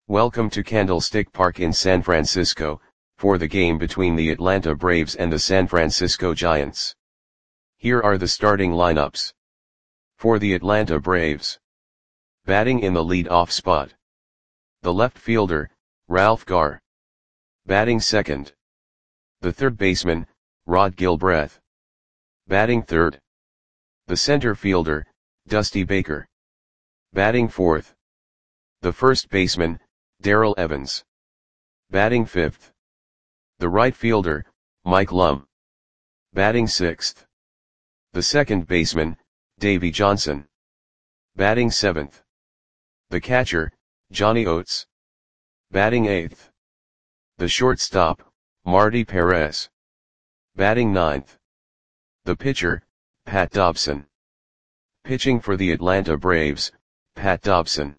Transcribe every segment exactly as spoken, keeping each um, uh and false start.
Welcome to Candlestick Park in San Francisco, for the game between the Atlanta Braves and the San Francisco Giants. Here are the starting lineups. For the Atlanta Braves. Batting in the lead-off spot. The left fielder, Ralph Garr. Batting second. The third baseman, Rod Gilbreth. Batting third. The center fielder, Dusty Baker. Batting fourth. The first baseman, Darrell Evans. Batting fifth. The right fielder, Mike Lum. Batting sixth. The second baseman, Davey Johnson. Batting seventh. The catcher, Johnny Oates. Batting eighth. The shortstop, Marty Perez. Batting ninth. The pitcher, Pat Dobson. Pitching for the Atlanta Braves, Pat Dobson.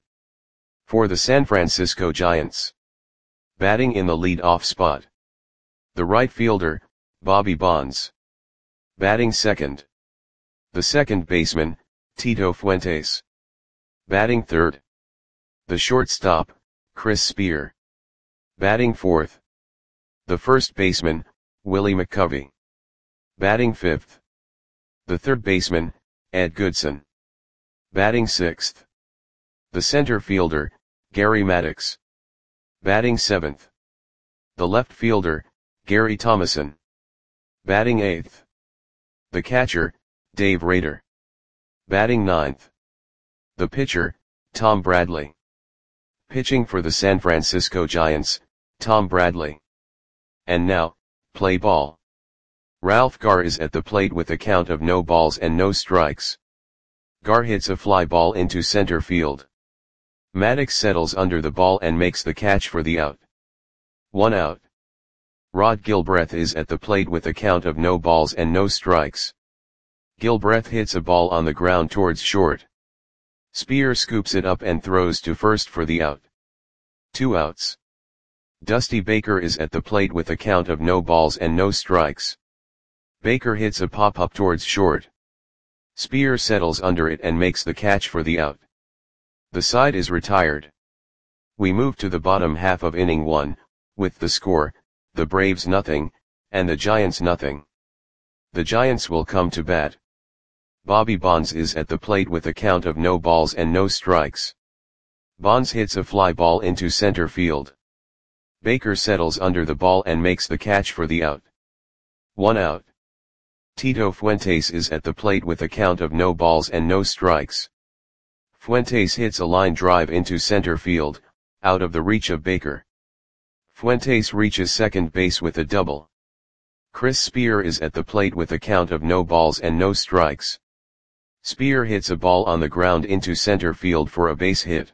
For the San Francisco Giants. Batting in the lead-off spot. The right fielder, Bobby Bonds. Batting second. The second baseman, Tito Fuentes. Batting third. The shortstop, Chris Spear. Batting fourth. The first baseman, Willie McCovey. Batting fifth. The third baseman, Ed Goodson. Batting sixth. The center fielder, Gary Maddox. Batting seventh. The left fielder, Gary Thomason. Batting eighth. The catcher, Dave Rader. Batting ninth. The pitcher, Tom Bradley. Pitching for the San Francisco Giants, Tom Bradley. And now, play ball. Ralph Garr is at the plate with a count of no balls and no strikes. Garr hits a fly ball into center field. Maddox settles under the ball and makes the catch for the out. One out. Rod Gilbreth is at the plate with a count of no balls and no strikes. Gilbreth hits a ball on the ground towards short. Spear scoops it up and throws to first for the out. Two outs. Dusty Baker is at the plate with a count of no balls and no strikes. Baker hits a pop-up towards short. Spear settles under it and makes the catch for the out. The side is retired. We move to the bottom half of inning one, with the score, the Braves nothing, and the Giants nothing. The Giants will come to bat. Bobby Bonds is at the plate with a count of no balls and no strikes. Bonds hits a fly ball into center field. Baker settles under the ball and makes the catch for the out. One out. Tito Fuentes is at the plate with a count of no balls and no strikes. Fuentes hits a line drive into center field, out of the reach of Baker. Fuentes reaches second base with a double. Chris Spear is at the plate with a count of no balls and no strikes. Spear hits a ball on the ground into center field for a base hit.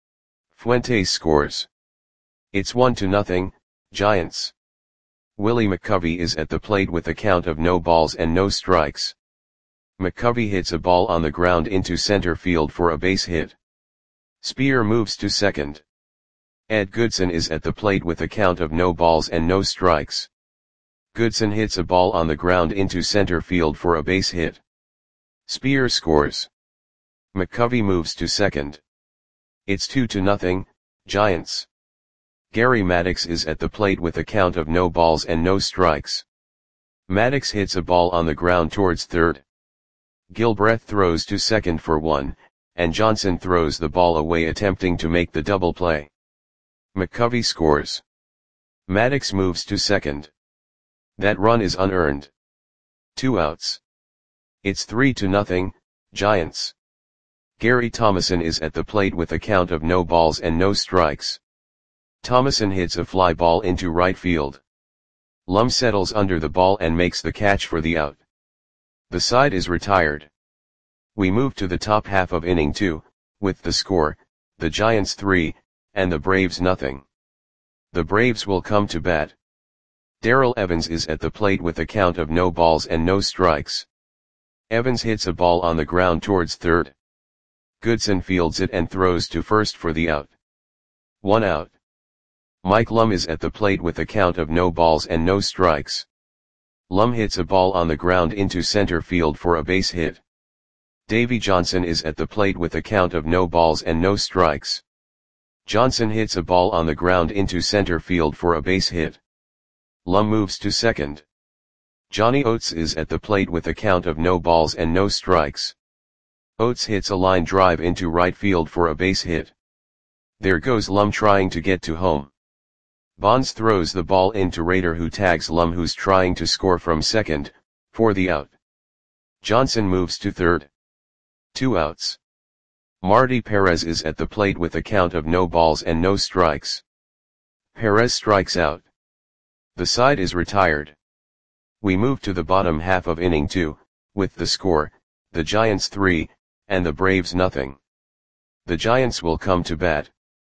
Fuentes scores. It's one to nothing, Giants. Willie McCovey is at the plate with a count of no balls and no strikes. McCovey hits a ball on the ground into center field for a base hit. Spear moves to second. Ed Goodson is at the plate with a count of no balls and no strikes. Goodson hits a ball on the ground into center field for a base hit. Spear scores. McCovey moves to second. It's two to nothing, Giants. Gary Maddox is at the plate with a count of no balls and no strikes. Maddox hits a ball on the ground towards third. Gilbreth throws to second for one, and Johnson throws the ball away attempting to make the double play. McCovey scores. Maddox moves to second. That run is unearned. Two outs. It's three to nothing, Giants. Gary Thomason is at the plate with a count of no balls and no strikes. Thomason hits a fly ball into right field. Lum settles under the ball and makes the catch for the out. The side is retired. We move to the top half of inning two, with the score, the Giants three, and the Braves nothing. The Braves will come to bat. Darrell Evans is at the plate with a count of no balls and no strikes. Evans hits a ball on the ground towards third. Goodson fields it and throws to first for the out. One out. Mike Lum is at the plate with a count of no balls and no strikes. Lum hits a ball on the ground into center field for a base hit. Davey Johnson is at the plate with a count of no balls and no strikes. Johnson hits a ball on the ground into center field for a base hit. Lum moves to second. Johnny Oates is at the plate with a count of no balls and no strikes. Oates hits a line drive into right field for a base hit. There goes Lum trying to get to home. Bonds throws the ball into Rader, who tags Lum, who's trying to score from second, for the out. Johnson moves to third. Two outs. Marty Perez is at the plate with a count of no balls and no strikes. Perez strikes out. The side is retired. We move to the bottom half of inning two, with the score, the Giants three, and the Braves nothing. The Giants will come to bat.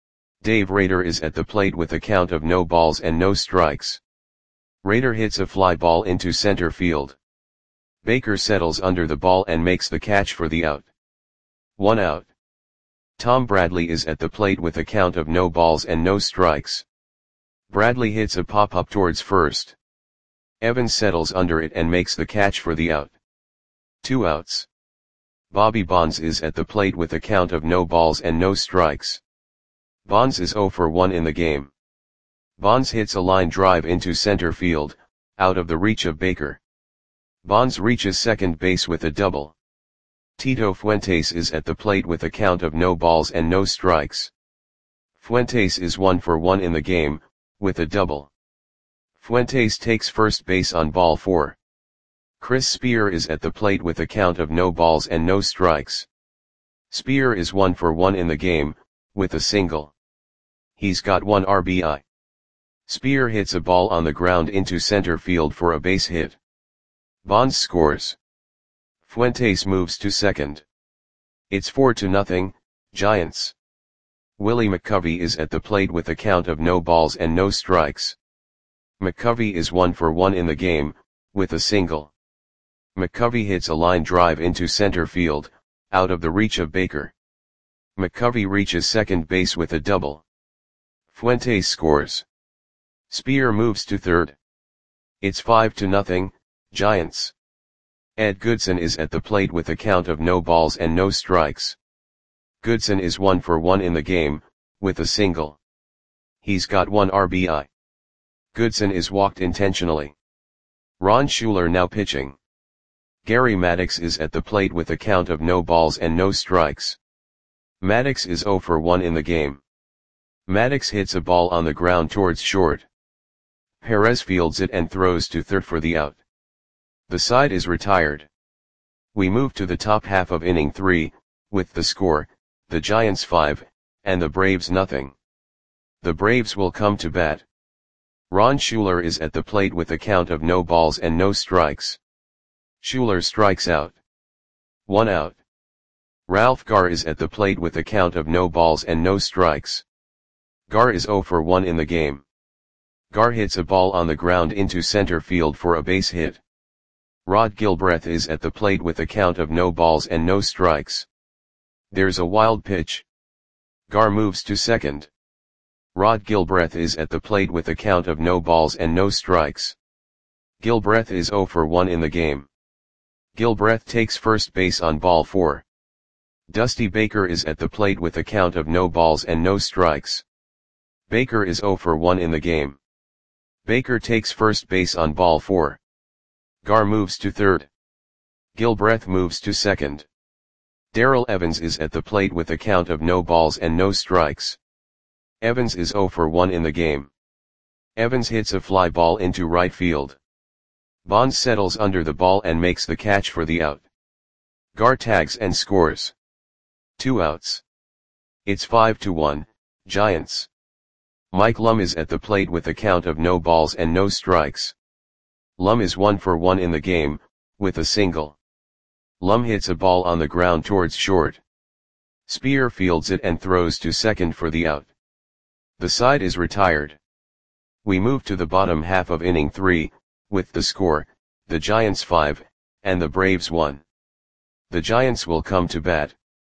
Dave Rader is at the plate with a count of no balls and no strikes. Rader hits a fly ball into center field. Baker settles under the ball and makes the catch for the out. One out. Tom Bradley is at the plate with a count of no balls and no strikes. Bradley hits a pop-up towards first. Evans settles under it and makes the catch for the out. Two outs. Bobby Bonds is at the plate with a count of no balls and no strikes. Bonds is oh for one in the game. Bonds hits a line drive into center field, out of the reach of Baker. Bonds reaches second base with a double. Tito Fuentes is at the plate with a count of no balls and no strikes. Fuentes is one for one in the game, with a double. Fuentes takes first base on ball four. Chris Spear is at the plate with a count of no balls and no strikes. Spear is one for one in the game, with a single. He's got one R B I. Spear hits a ball on the ground into center field for a base hit. Bonds scores. Fuentes moves to second. It's four to nothing, Giants. Willie McCovey is at the plate with a count of no balls and no strikes. McCovey is one for one in the game, with a single. McCovey hits a line drive into center field, out of the reach of Baker. McCovey reaches second base with a double. Fuentes scores. Spear moves to third. It's five to nothing, Giants. Ed Goodson is at the plate with a count of no balls and no strikes. Goodson is one for one in the game, with a single. He's got one R B I. Goodson is walked intentionally. Ron Schuler now pitching. Gary Maddox is at the plate with a count of no balls and no strikes. Maddox is oh for one in the game. Maddox hits a ball on the ground towards short. Perez fields it and throws to third for the out. The side is retired. We move to the top half of inning three, with the score, the Giants five, and the Braves nothing. The Braves will come to bat. Ron Schuler is at the plate with a count of no balls and no strikes. Schuler strikes out. One out. Ralph Garr is at the plate with a count of no balls and no strikes. Garr is oh for one in the game. Garr hits a ball on the ground into center field for a base hit. Rod Gilbreth is at the plate with a count of no balls and no strikes. There's a wild pitch. Garr moves to second. Rod Gilbreth is at the plate with a count of no balls and no strikes. Gilbreth is oh for one in the game. Gilbreth takes first base on ball four. Dusty Baker is at the plate with a count of no balls and no strikes. Baker is oh for one in the game. Baker takes first base on ball four. Garr moves to third. Gilbreth moves to second. Darrell Evans is at the plate with a count of no balls and no strikes. Evans is oh for one in the game. Evans hits a fly ball into right field. Bonds settles under the ball and makes the catch for the out. Garr tags and scores. Two outs. It's five to one, Giants. Mike Lum is at the plate with a count of no balls and no strikes. Lum is one for one in the game, with a single. Lum hits a ball on the ground towards short. Spear fields it and throws to second for the out. The side is retired. We move to the bottom half of inning three, with the score, the Giants five, and the Braves one. The Giants will come to bat.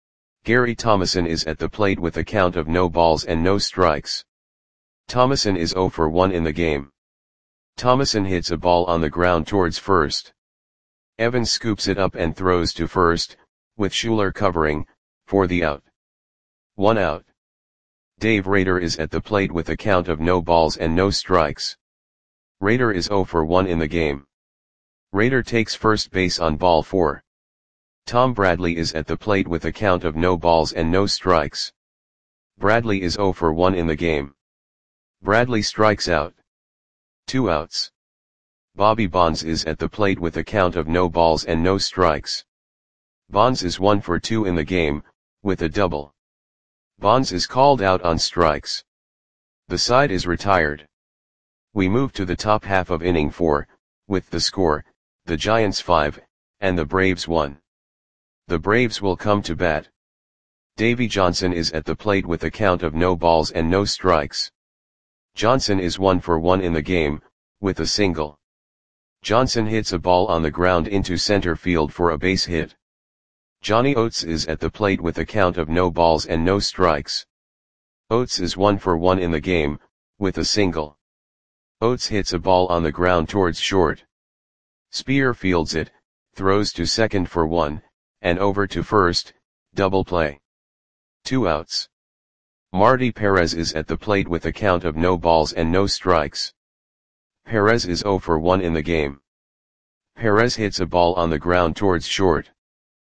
Gary Thomason is at the plate with a count of no balls and no strikes. Thomason is oh for one in the game. Thomason hits a ball on the ground towards first. Evans scoops it up and throws to first, with Schuler covering, for the out. One out. Dave Rader is at the plate with a count of no balls and no strikes. Rader is zero for one in the game. Rader takes first base on ball four. Tom Bradley is at the plate with a count of no balls and no strikes. Bradley is zero for one in the game. Bradley strikes out. Two outs. Bobby Bonds is at the plate with a count of no balls and no strikes. Bonds is one for two in the game, with a double. Bonds is called out on strikes. The side is retired. We move to the top half of inning four, with the score, the Giants five, and the Braves one. The Braves will come to bat. Davey Johnson is at the plate with a count of no balls and no strikes. Johnson is one for one in the game, with a single. Johnson hits a ball on the ground into center field for a base hit. Johnny Oates is at the plate with a count of no balls and no strikes. Oates is one for one in the game, with a single. Oates hits a ball on the ground towards short. Spear fields it, throws to second for one, and over to first, double play. Two outs. Marty Perez is at the plate with a count of no balls and no strikes. Perez is zero for one in the game. Perez hits a ball on the ground towards short.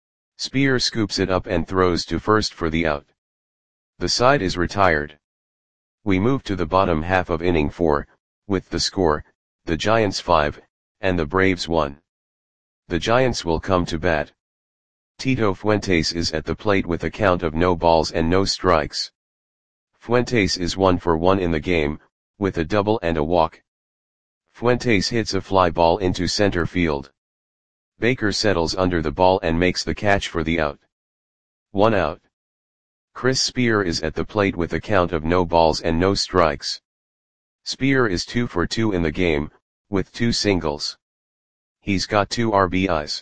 Spear scoops it up and throws to first for the out. The side is retired. We move to the bottom half of inning four, with the score, the Giants five, and the Braves one. The Giants will come to bat. Tito Fuentes is at the plate with a count of no balls and no strikes. Fuentes is one for one in the game, with a double and a walk. Fuentes hits a fly ball into center field. Baker settles under the ball and makes the catch for the out. One out. Chris Spear is at the plate with a count of no balls and no strikes. Spear is two for two in the game, with two singles. He's got two R B Is.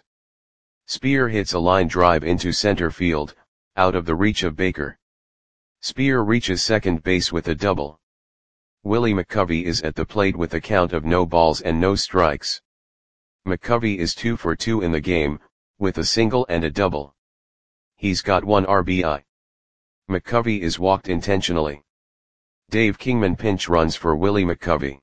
Spear hits a line drive into center field, out of the reach of Baker. Spear reaches second base with a double. Willie McCovey is at the plate with a count of no balls and no strikes. McCovey is two for two in the game, with a single and a double. He's got one R B I. McCovey is walked intentionally. Dave Kingman pinch runs for Willie McCovey.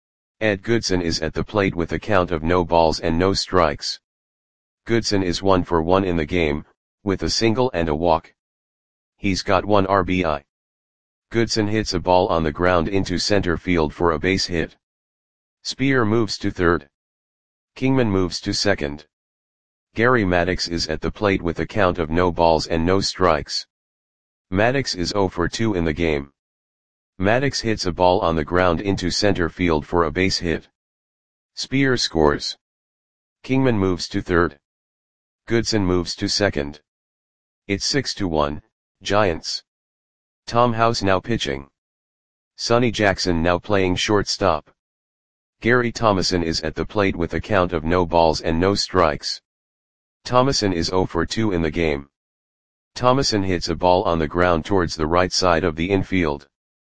Ed Goodson is at the plate with a count of no balls and no strikes. Goodson is one for one in the game, with a single and a walk. He's got one R B I. Goodson hits a ball on the ground into center field for a base hit. Spear moves to third. Kingman moves to second. Gary Maddox is at the plate with a count of no balls and no strikes. Maddox is zero for two in the game. Maddox hits a ball on the ground into center field for a base hit. Spear scores. Kingman moves to third. Goodson moves to second. It's six to one, Giants. Tom House now pitching. Sonny Jackson now playing shortstop. Gary Thomason is at the plate with a count of no balls and no strikes. Thomason is zero for two in the game. Thomason hits a ball on the ground towards the right side of the infield.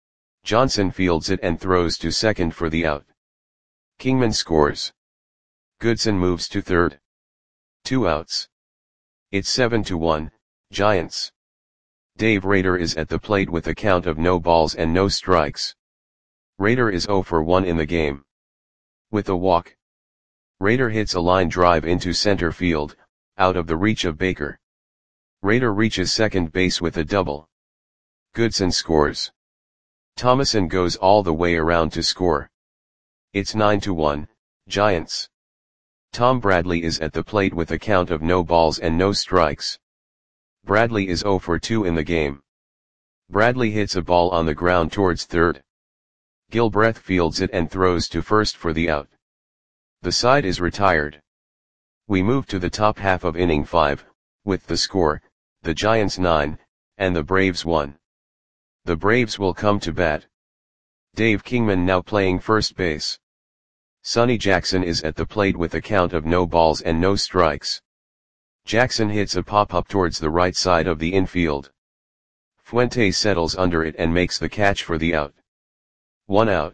Johnson fields it and throws to second for the out. Kingman scores. Goodson moves to third. Two outs. It's seven to one, Giants. Dave Rader is at the plate with a count of no balls and no strikes. Rader is zero for one in the game. With a walk. Rader hits a line drive into center field, out of the reach of Baker. Rader reaches second base with a double. Goodson scores. Thomason goes all the way around to score. It's nine to one, Giants. Tom Bradley is at the plate with a count of no balls and no strikes. Bradley is zero for two in the game. Bradley hits a ball on the ground towards third. Gilbreth fields it and throws to first for the out. The side is retired. We move to the top half of inning five, with the score, the Giants nine, and the Braves one. The Braves will come to bat. Dave Kingman now playing first base. Sonny Jackson is at the plate with a count of no balls and no strikes. Jackson hits a pop-up towards the right side of the infield. Fuentes settles under it and makes the catch for the out. One out.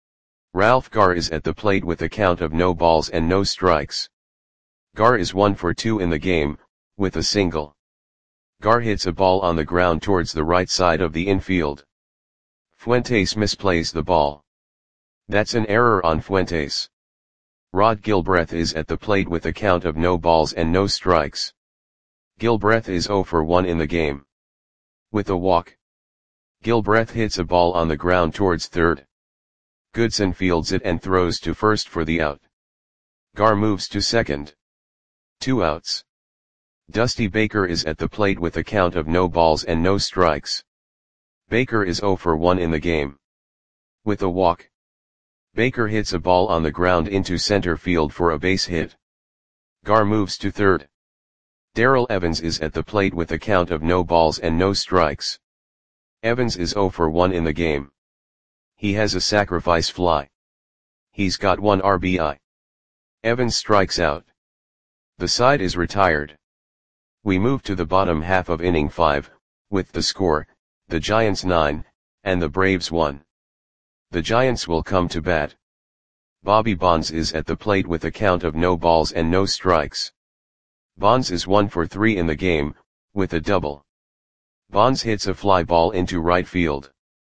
Ralph Garr is at the plate with a count of no balls and no strikes. Garr is one for two in the game, with a single. Garr hits a ball on the ground towards the right side of the infield. Fuentes misplays the ball. That's an error on Fuentes. Rod Gilbreth is at the plate with a count of no balls and no strikes. Gilbreth is zero for one in the game. With a walk, Gilbreth hits a ball on the ground towards third. Goodson fields it and throws to first for the out. Gar moves to second. Two outs. Dusty Baker is at the plate with a count of no balls and no strikes. Baker is zero for one in the game. With a walk, Baker hits a ball on the ground into center field for a base hit. Gar moves to third. Darrell Evans is at the plate with a count of no balls and no strikes. Evans is zero for one in the game. He has a sacrifice fly. He's got one R B I. Evans strikes out. The side is retired. We move to the bottom half of inning five, with the score, the Giants nine, and the Braves one. The Giants will come to bat. Bobby Bonds is at the plate with a count of no balls and no strikes. Bonds is one for three in the game, with a double. Bonds hits a fly ball into right field.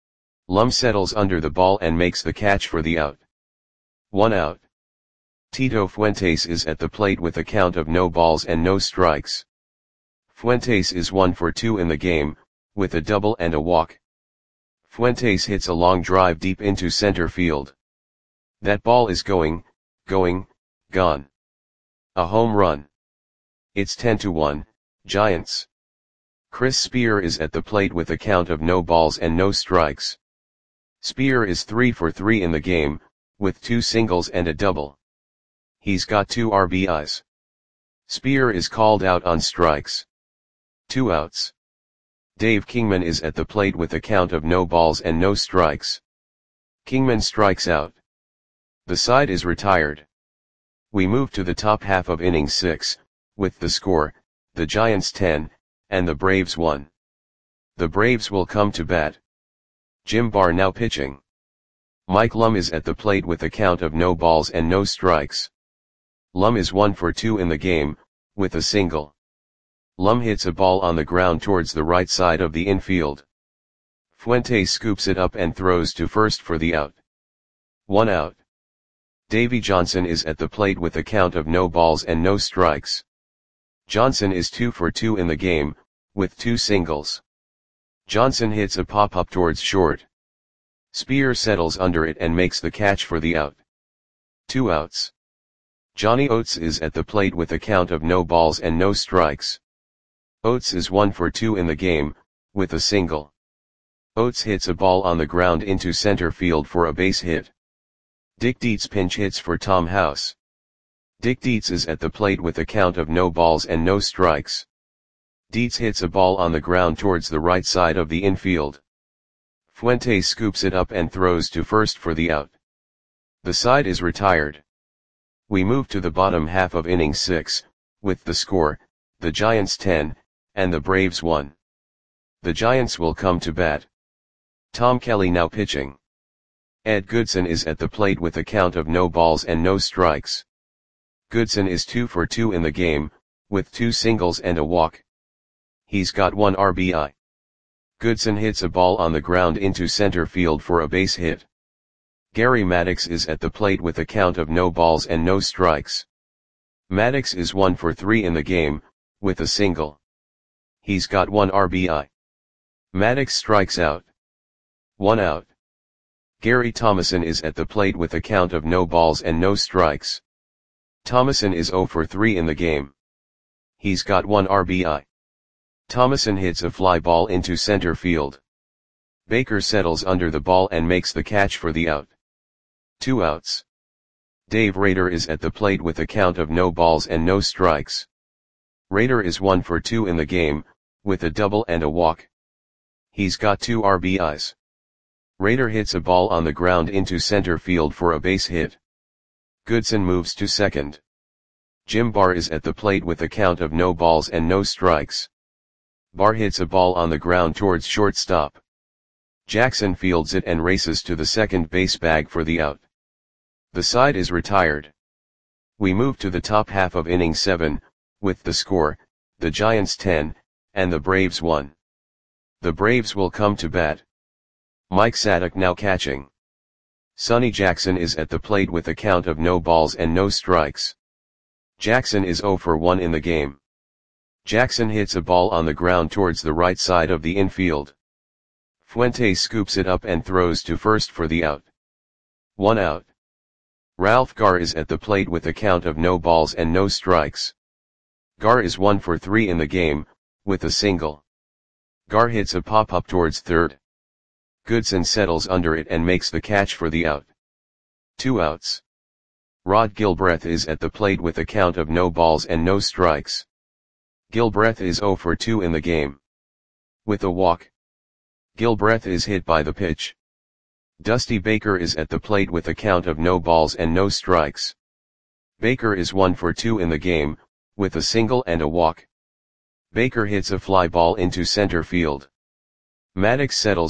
Lum settles under the ball and makes the catch for the out. One out. Tito Fuentes is at the plate with a count of no balls and no strikes. Fuentes is one for two in the game, with a double and a walk. Fuentes hits a long drive deep into center field. That ball is going, going, gone. A home run. It's ten to one, Giants. Chris Spear is at the plate with a count of no balls and no strikes. Spear is three for three in the game, with two singles and a double. He's got two R B Is. Spear is called out on strikes. Two outs. Dave Kingman is at the plate with a count of no balls and no strikes. Kingman strikes out. The side is retired. We move to the top half of inning six, with the score, the Giants ten, and the Braves one. The Braves will come to bat. Jim Barr now pitching. Mike Lum is at the plate with a count of no balls and no strikes. Lum is one for two in the game, with a single. Lum hits a ball on the ground towards the right side of the infield. Fuentes scoops it up and throws to first for the out. One out. Davy Johnson is at the plate with a count of no balls and no strikes. Johnson is two for two in the game, with two singles. Johnson hits a pop-up towards short. Spear settles under it and makes the catch for the out. Two outs. Johnny Oates is at the plate with a count of no balls and no strikes. Oates is one for two in the game, with a single. Oates hits a ball on the ground into center field for a base hit. Dick Dietz pinch hits for Tom House. Dick Dietz is at the plate with a count of no balls and no strikes. Dietz hits a ball on the ground towards the right side of the infield. Fuentes scoops it up and throws to first for the out. The side is retired. We move to the bottom half of inning six, with the score, the Giants ten, and the Braves one. The Giants will come to bat. Tom Kelly now pitching. Ed Goodson is at the plate with a count of no balls and no strikes. Goodson is two for two in the game, with two singles and a walk. He's got one R B I. Goodson hits a ball on the ground into center field for a base hit. Gary Maddox is at the plate with a count of no balls and no strikes. Maddox is one for three in the game, with a single. He's got one R B I. Maddox strikes out. One out. Gary Thomason is at the plate with a count of no balls and no strikes. Thomason is zero for three in the game. He's got one R B I. Thomason hits a fly ball into center field. Baker settles under the ball and makes the catch for the out. Two outs. Dave Rader is at the plate with a count of no balls and no strikes. Rader is one for two in the game, with a double and a walk. He's got two R B Is. Rader hits a ball on the ground into center field for a base hit. Goodson moves to second. Jim Barr is at the plate with a count of no balls and no strikes. Barr hits a ball on the ground towards shortstop. Jackson fields it and races to the second base bag for the out. The side is retired. We move to the top half of inning seven, with the score, the Giants ten, and the Braves one. The Braves will come to bat. Mike Sadek now catching. Sonny Jackson is at the plate with a count of no balls and no strikes. Jackson is zero for one in the game. Jackson hits a ball on the ground towards the right side of the infield. Fuentes scoops it up and throws to first for the out. One out. Ralph Garr is at the plate with a count of no balls and no strikes. Garr is one for three in the game, with a single. Garr hits a pop-up towards third. Goodson settles under it and makes the catch for the out. Two outs. Rod Gilbreth is at the plate with a count of no balls and no strikes. Gilbreth is zero for two in the game. With a walk. Gilbreth is hit by the pitch. Dusty Baker is at the plate with a count of no balls and no strikes. Baker is one for two in the game, with a single and a walk. Baker hits a fly ball into center field. Maddox settles